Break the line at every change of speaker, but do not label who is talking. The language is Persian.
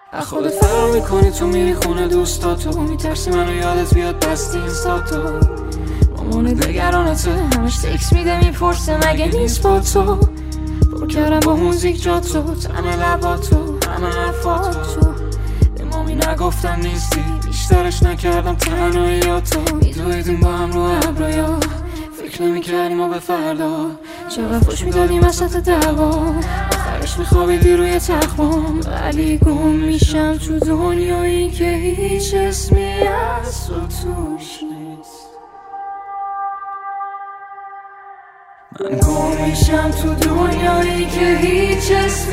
خودت فرار میکنی تو میری خونه دوستاتو، میترسی منو یادت بیاد بستی اینستاتو. مامانت نگرانته همش تکس میده میپرسه مگه نیست با تو. پر کردم با موزیک جاتو، تنه لباتو، همه حرفاتو. به مامی نگفتم نیستی، بیشترش نکردم تنهاییاتو. میدویدیم با هم رو ابریا، فکر نمیکردیم ما به فردا. چقدر خوش میدادیم وسط دعوا، آخرش میخوابیدی روی تخمام. ولی گم میشم تو دنیایی که هیچ اسمی از تو توش نیست. من گم میشم تو دنیایی که هیچ اسمی